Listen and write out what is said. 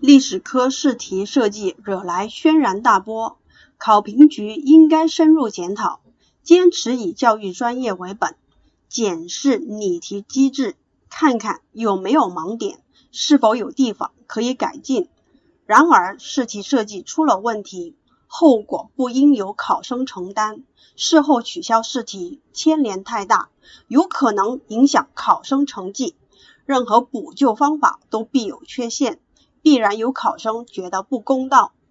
历史科试题设计惹来轩然大波，考评局应该深入检讨，坚持以教育专业为本，检视拟题机制，看看有没有盲点，是否有地方可以改进。然而试题设计出了问题，后果不应由考生承担，事后取消试题牵连太大，有可能影响考生成绩。任何补救方法都必有缺陷，必然有考生觉得不公道。